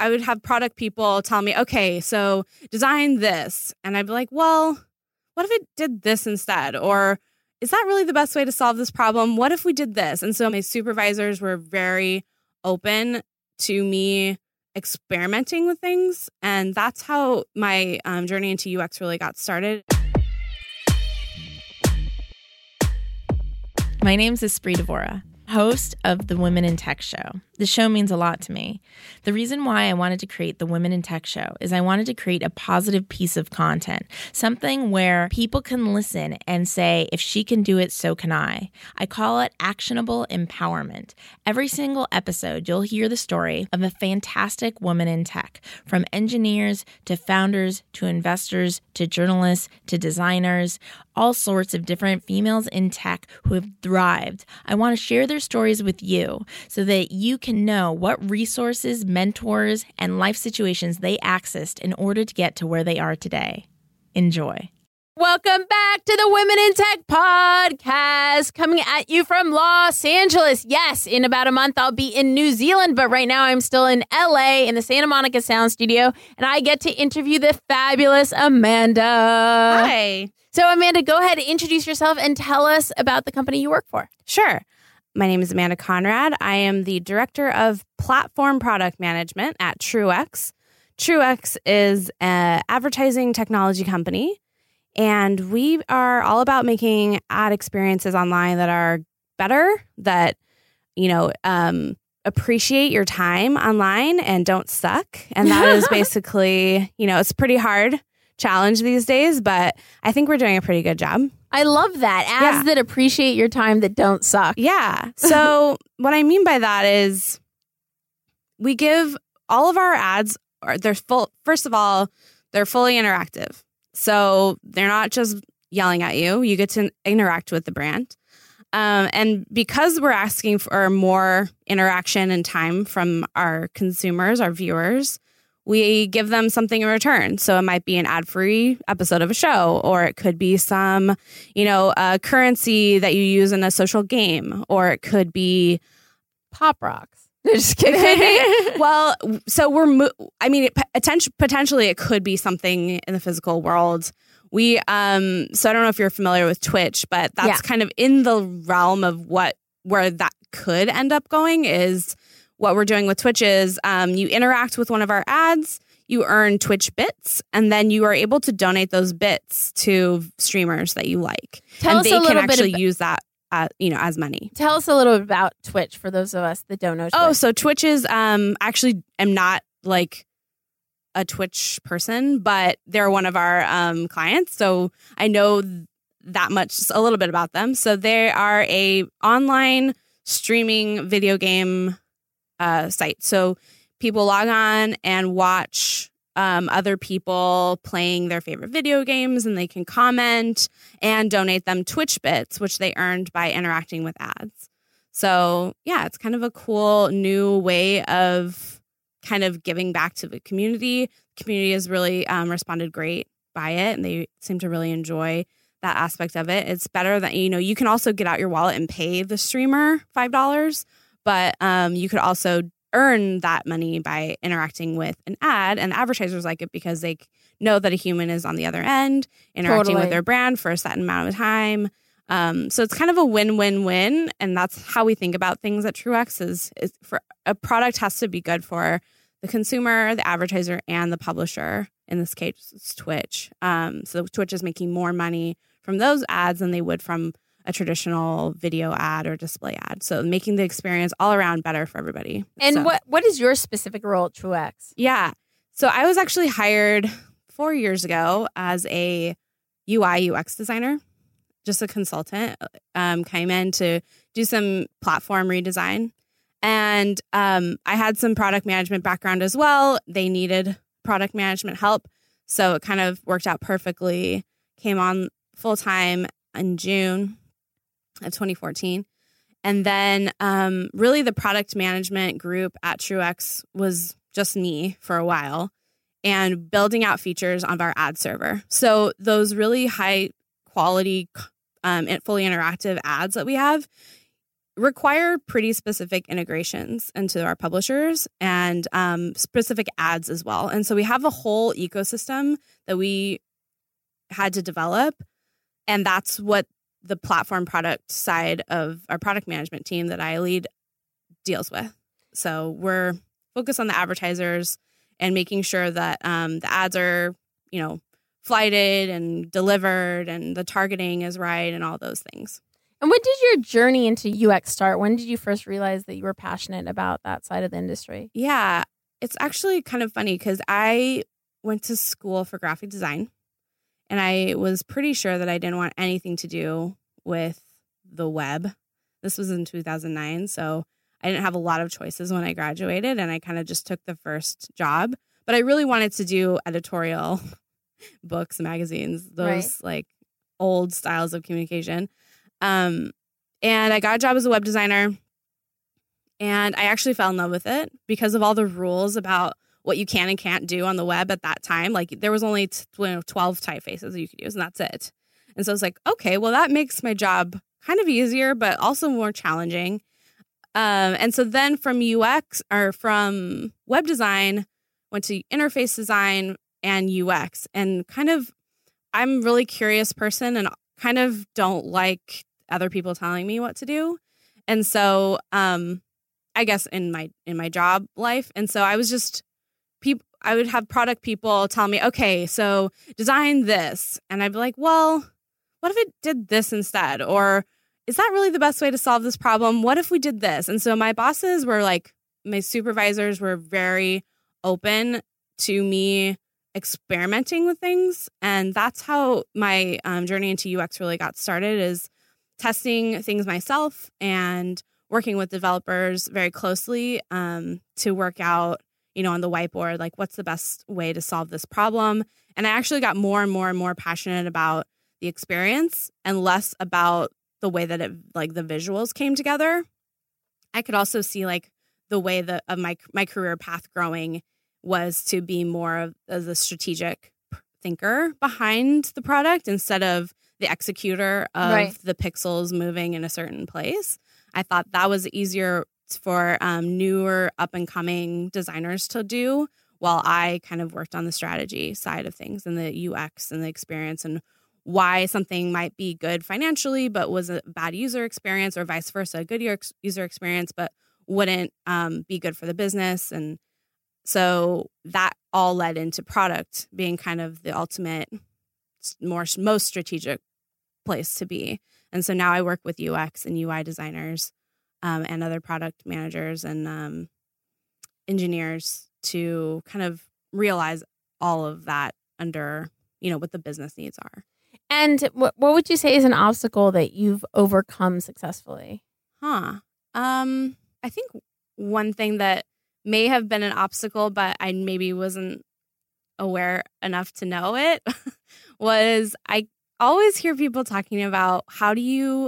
I would have product people tell me, okay, so design this. And I'd be like, well, what if it did this instead? Or is that really the best way to solve this problem? What if we did this? And so my supervisors were very open to me experimenting with things. And that's how my journey into UX really got started. My name's Espree Devora, host of the Women in Tech Show. The show means a lot to me. The reason why I wanted to create the Women in Tech Show is I wanted to create a positive piece of content, something where people can listen and say, if she can do it, so can I. I call it actionable empowerment. Every single episode, you'll hear the story of a fantastic woman in tech, from engineers to founders to investors to journalists to designers, all sorts of different females in tech who have thrived. I want to share their stories with you so that you can know what resources, mentors, and life situations they accessed in order to get to where they are today. Enjoy. Welcome back to the Women in Tech podcast, coming at you from Los Angeles. Yes, in about a month, I'll be in New Zealand, but right now I'm still in LA in the Santa Monica Sound Studio, and I get to interview the fabulous Amanda. Hi. So Amanda, go ahead and introduce yourself and tell us about the company you work for. Sure. My name is Amanda Conrad. I am the Director of Platform Product Management at TrueX. TrueX is an advertising technology company, and we are all about making ad experiences online that are better, that, appreciate your time online and don't suck. And that is basically, it's a pretty hard challenge these days, but I think we're doing a pretty good job. I love that. Ads that appreciate your time that don't suck. Yeah. So what I mean by that is we give all of our ads, first of all, they're fully interactive. So they're not just yelling at you. You get to interact with the brand. And because we're asking for more interaction and time from our consumers, our viewers, we give them something in return. So it might be an ad-free episode of a show, or it could be some, currency that you use in a social game, or it could be Pop Rocks. Just kidding. Well, so potentially it could be something in the physical world. So I don't know if you're familiar with Twitch, but that's kind of in the realm of where that could end up going is. What we're doing with Twitch is you interact with one of our ads, you earn Twitch bits, and then you are able to donate those bits to streamers that you like. Tell us a little bit can actually use that, as money. Tell us a little bit about Twitch for those of us that don't know Twitch. Oh, so Twitch is actually am not like a Twitch person, but they're one of our clients, so I know that much, a little bit about them. So they are a online streaming video game site. So people log on and watch other people playing their favorite video games, and they can comment and donate them Twitch bits, which they earned by interacting with ads. So yeah, it's kind of a cool new way of kind of giving back to the community. The community has really responded great by it, and they seem to really enjoy that aspect of it. It's better that, you can also get out your wallet and pay the streamer $5. But you could also earn that money by interacting with an ad, and advertisers like it because they know that a human is on the other end interacting with their brand for a certain amount of time. So it's kind of a win-win-win, and that's how we think about things at TrueX is for a product has to be good for the consumer, the advertiser, and the publisher. In this case, it's Twitch. So Twitch is making more money from those ads than they would from a traditional video ad or display ad. So making the experience all around better for everybody. And what is your specific role at TrueX? Yeah. So I was actually hired 4 years ago as a UI UX designer, just a consultant, came in to do some platform redesign. And I had some product management background as well. They needed product management help. So it kind of worked out perfectly. Came on full time in June of 2014. And then really the product management group at TrueX was just me for a while and building out features on our ad server. So those really high quality, fully interactive ads that we have, require pretty specific integrations into our publishers and specific ads as well. And so we have a whole ecosystem that we had to develop. And that's what the platform product side of our product management team that I lead deals with. So we're focused on the advertisers and making sure that the ads are, flighted and delivered and the targeting is right and all those things. And when did your journey into UX start? When did you first realize that you were passionate about that side of the industry? Yeah, it's actually kind of funny because I went to school for graphic design and I was pretty sure that I didn't want anything to do with the web. This was in 2009, so I didn't have a lot of choices when I graduated and I kind of just took the first job. But I really wanted to do editorial books, magazines, those like old styles of communication. And I got a job as a web designer and I actually fell in love with it because of all the rules about what you can and can't do on the web at that time. Like there was only 12 typefaces you could use and that's it. And so I was like, okay, well that makes my job kind of easier, but also more challenging. And so then from UX or from web design, went to interface design and UX and kind of, I'm a really curious person and kind of don't like other people telling me what to do. And so, I guess in my job life. And so I was just I would have product people tell me, okay, so design this. And I'd be like, well, what if it did this instead? Or is that really the best way to solve this problem? What if we did this? And so my bosses were like, my supervisors were very open to me experimenting with things. And that's how my journey into UX really got started, is testing things myself and working with developers very closely to work out, on the whiteboard, like what's the best way to solve this problem. And I actually got more and more and more passionate about the experience and less about the way that it, like the visuals came together. I could also see like the way that of my career path growing was to be more of the strategic thinker behind the product instead of the executor of the pixels moving in a certain place. I thought that was easier for newer up-and-coming designers to do, while I kind of worked on the strategy side of things and the UX and the experience and why something might be good financially but was a bad user experience, or vice versa, a good user experience but wouldn't be good for the business. And so that all led into product being kind of the ultimate, most strategic place to be. And so now I work with UX and UI designers and other product managers and engineers to kind of realize all of that under, what the business needs are. And what would you say is an obstacle that you've overcome successfully? I think one thing that may have been an obstacle, but I maybe wasn't aware enough to know it, was I always hear people talking about how do you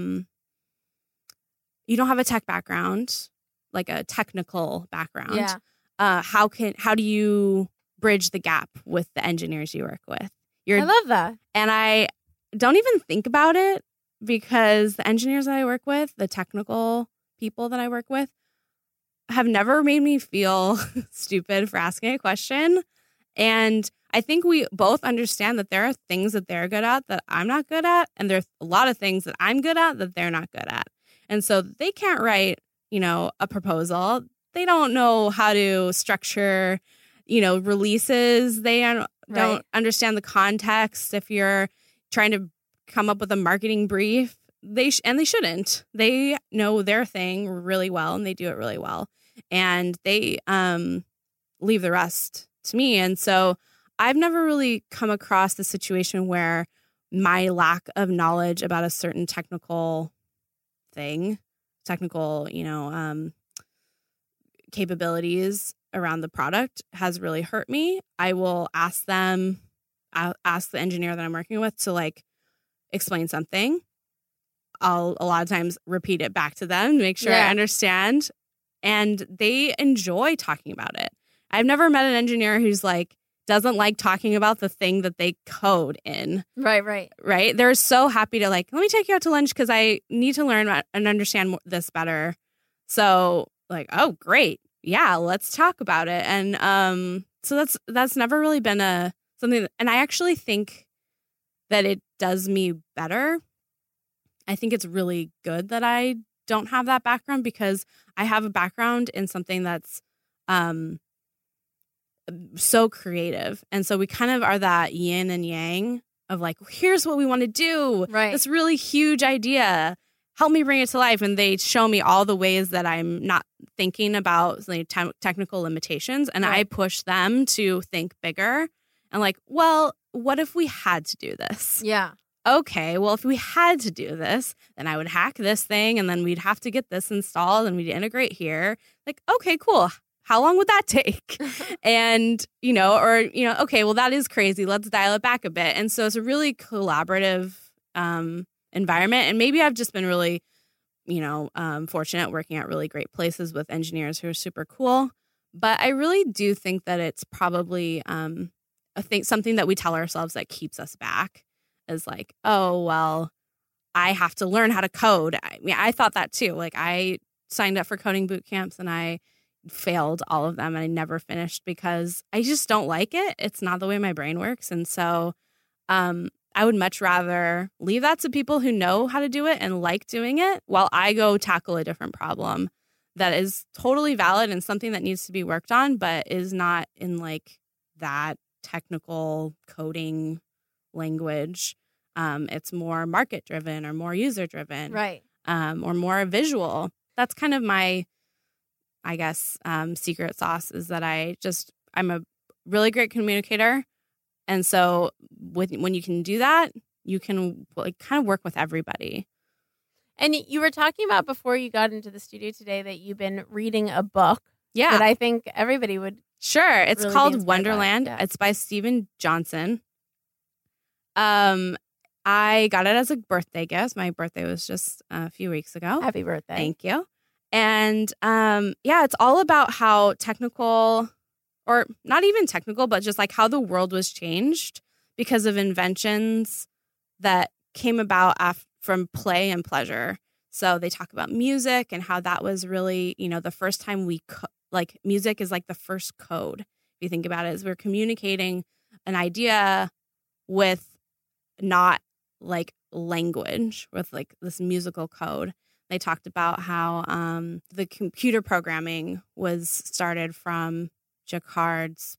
you don't have a tech background, like a technical background. Yeah. How do you bridge the gap with the engineers you work with? I love that. And I don't even think about it because the engineers that I work with, the technical people that I work with, have never made me feel stupid for asking a question. And I think we both understand that there are things that they're good at that I'm not good at. And there's a lot of things that I'm good at that they're not good at. And so they can't write, a proposal. They don't know how to structure, releases. They don't understand the context. If you're trying to come up with a marketing brief, they shouldn't. They know their thing really well and they do it really well. And they leave the rest to me. And so I've never really come across the situation where my lack of knowledge about a certain technical thing, capabilities around the product has really hurt me. I will ask the engineer that I'm working with to explain something. I'll a lot of times repeat it back to them to make sure I understand. And they enjoy talking about it. I've never met an engineer who's doesn't like talking about the thing that they code in. Right. They're so happy to let me take you out to lunch because I need to learn and understand this better. So oh, great. Yeah, let's talk about it. And so that's never really been something. And I actually think that it does me better. I think it's really good that I don't have that background because I have a background in something that's so creative. And so we kind of are that yin and yang of here's what we want to do. Right. This really huge idea. Help me bring it to life. And they show me all the ways that I'm not thinking about technical limitations. And I push them to think bigger and well, what if we had to do this? Yeah. Okay, well, if we had to do this, then I would hack this thing and then we'd have to get this installed and we'd integrate here. Okay, cool. How long would that take? And, okay, well, that is crazy. Let's dial it back a bit. And so it's a really collaborative environment. And maybe I've just been really, fortunate working at really great places with engineers who are super cool. But I really do think that it's probably something that we tell ourselves that keeps us back. Is oh, well, I have to learn how to code. I mean, I thought that too. I signed up for coding boot camps and I failed all of them and I never finished because I just don't like it. It's not the way my brain works. And so I would much rather leave that to people who know how to do it and like doing it while I go tackle a different problem that is totally valid and something that needs to be worked on, but is not in that technical coding language. It's more market driven or more user driven, right? Or more visual. That's kind of my, I guess, secret sauce is that I'm a really great communicator, and so when you can do that, you can kind of work with everybody. And you were talking about before you got into the studio today that you've been reading a book. Yeah, that I think everybody would. Sure, it's really called Wonderland. Yeah. It's by Steven Johnson. I got it as a birthday gift. My birthday was just a few weeks ago. Happy birthday. Thank you. And it's all about how technical, or not even technical, but just how the world was changed because of inventions that came about from play and pleasure. So they talk about music and how that was really, the first time music is the first code. If you think about it, is we're communicating an idea with not language, with this musical code. They talked about how the computer programming was started from Jacquard's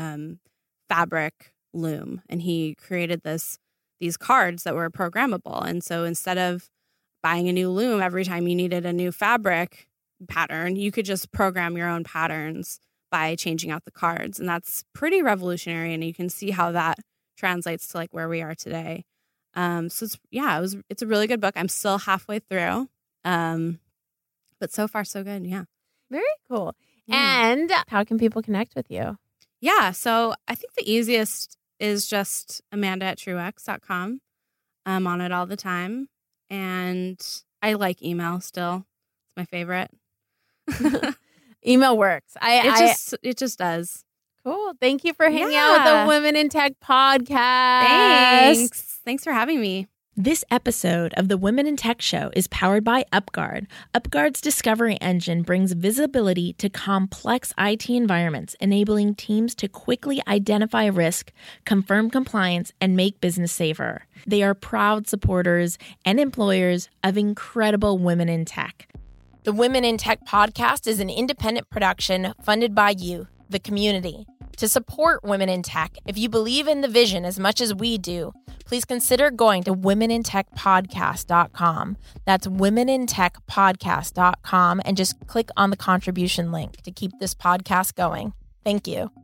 fabric loom, and he created these cards that were programmable. And so instead of buying a new loom every time you needed a new fabric pattern, you could just program your own patterns by changing out the cards, and that's pretty revolutionary. And you can see how that translates to where we are today. So it's a really good book. I'm still halfway through. But so far so good. Yeah. Very cool. Yeah. And how can people connect with you? Yeah. So I think the easiest is just Amanda@truex.com. I'm on it all the time. And I like email still. It's my favorite. Email works. It just does. Cool. Thank you for hanging out with the Women in Tech podcast. Thanks for having me. This episode of the Women in Tech Show is powered by UpGuard. UpGuard's discovery engine brings visibility to complex IT environments, enabling teams to quickly identify risk, confirm compliance, and make business safer. They are proud supporters and employers of incredible women in tech. The Women in Tech podcast is an independent production funded by you, the community. To support Women in Tech, if you believe in the vision as much as we do, please consider going to womenintechpodcast.com. That's womenintechpodcast.com, and just click on the contribution link to keep this podcast going. Thank you.